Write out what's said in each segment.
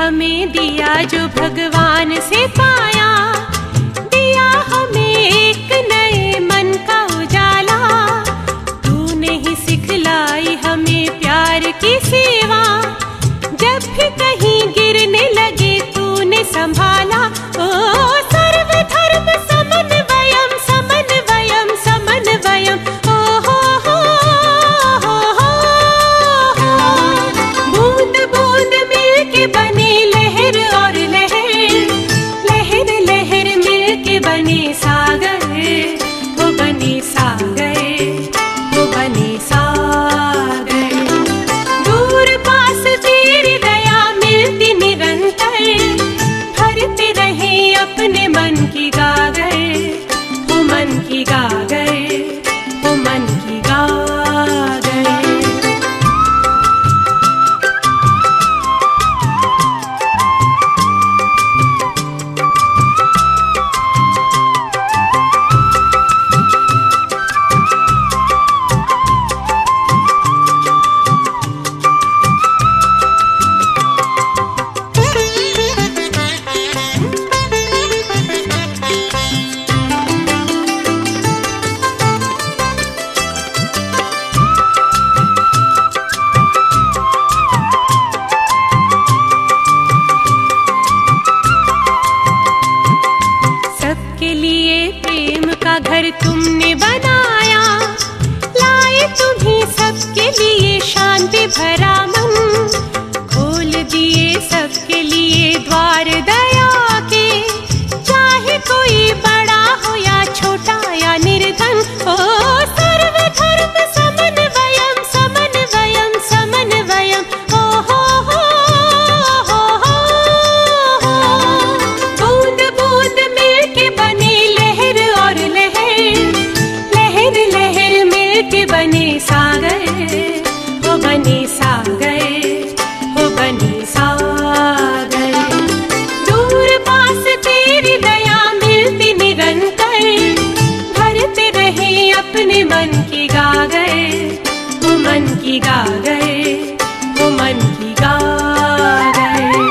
हमें दिया जो भगवान से पाया, दिया हमें एक नए मन का उजाला। तूने ही सिखलाई हमें प्यार की सेवा, जब भी कहीं गिरने लगे तूने संभाला। ओ सर्वधर्म समन्वयम समन्वयम समन्वयम, ओ हो। बूंद बूंद मिलके बने लहर और लहर, लहर लहर मिलके बने सागर, वो बने सागर, वो बने सागर। दूर पास तेरी दया मिलती निरंतर, भरते रहे अपने मन की गागर, वो मन की गागर, वो मन की गागर। सबके लिए प्रेम का घर तुमने बनाया, लाए तुम्ही सबके लिए शांति भरा मन। खोल दिए सबके लिए द्वार दया के, चाहे कोई बड़ा हो या छोटा या निर्धन। ओ सर्वधर्म समन्वयम समन्वयम समन्वयम, ओ हो। बूंद बूंद मिलके बने लहर और लहर, लहर लहर मिलके बने सागर, वो बने सागर, वो बने सागर। दूर पास तेरी दया मिलती निरंतर, भरते रहे अपने मन की गागर, वो मन की गागर, वो मन की गागर।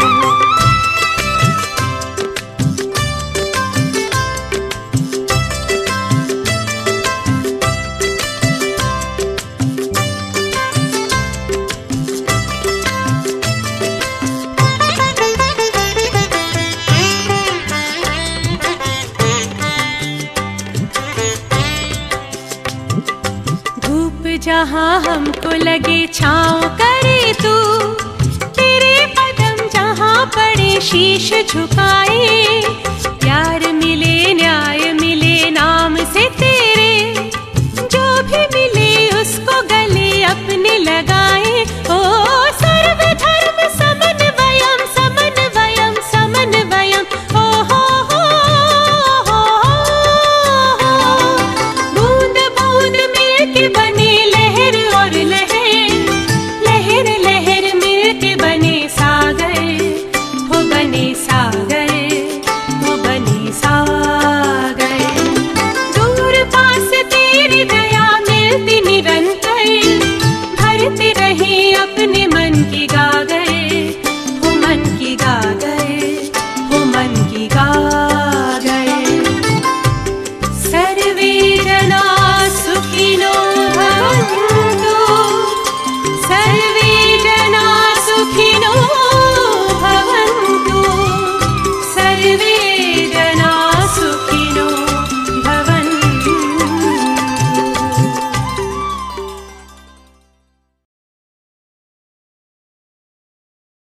धूप जहाँ हमको लगे छाँव करे तू, तेरे कदम जहाँ पड़े शीश झुकाए। प्यार मिले न्याय